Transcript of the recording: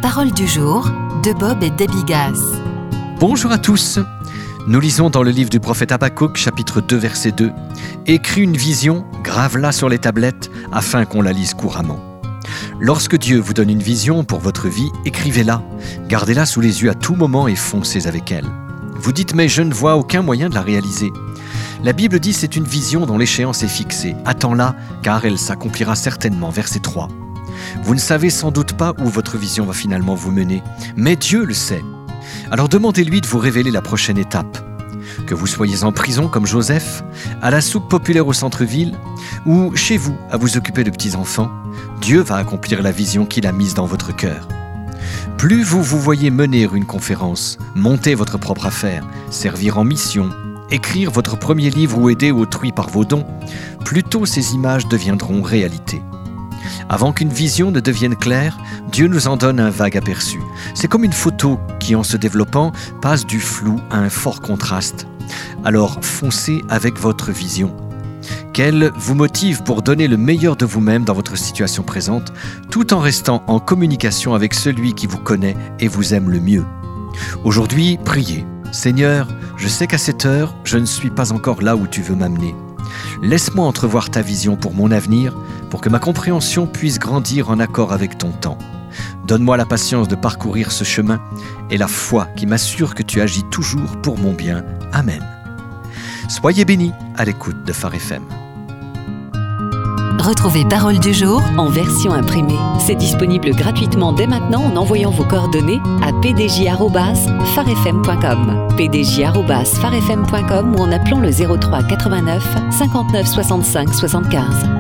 Parole du jour de Bob et Debbie Gass. Bonjour à tous. Nous lisons dans le livre du prophète Habakkuk, chapitre 2, verset 2. « Écris une vision, grave-la sur les tablettes, afin qu'on la lise couramment. » Lorsque Dieu vous donne une vision pour votre vie, écrivez-la, gardez-la sous les yeux à tout moment et foncez avec elle. Vous dites « mais je ne vois aucun moyen de la réaliser ». La Bible dit c'est une vision dont l'échéance est fixée. Attends-la, car elle s'accomplira certainement. Verset 3. Vous ne savez sans doute pas où votre vision va finalement vous mener, mais Dieu le sait. Alors demandez-lui de vous révéler la prochaine étape. Que vous soyez en prison comme Joseph, à la soupe populaire au centre-ville, ou chez vous à vous occuper de petits-enfants, Dieu va accomplir la vision qu'il a mise dans votre cœur. Plus vous vous voyez mener une conférence, monter votre propre affaire, servir en mission, écrire votre premier livre ou aider autrui par vos dons, plus tôt ces images deviendront réalité. Avant qu'une vision ne devienne claire, Dieu nous en donne un vague aperçu. C'est comme une photo qui, en se développant, passe du flou à un fort contraste. Alors foncez avec votre vision. Qu'elle vous motive pour donner le meilleur de vous-même dans votre situation présente, tout en restant en communication avec celui qui vous connaît et vous aime le mieux. Aujourd'hui, priez. Seigneur, je sais qu'à cette heure, je ne suis pas encore là où tu veux m'amener. Laisse-moi entrevoir ta vision pour mon avenir, pour que ma compréhension puisse grandir en accord avec ton temps. Donne-moi la patience de parcourir ce chemin et la foi qui m'assure que tu agis toujours pour mon bien. Amen. Soyez bénis à l'écoute de Phare FM. Retrouvez Parole du jour En version imprimée. C'est disponible gratuitement dès maintenant en envoyant vos coordonnées à pdj@farefm.com. pdj@farefm.com ou en appelant le 03 89 59 65 75.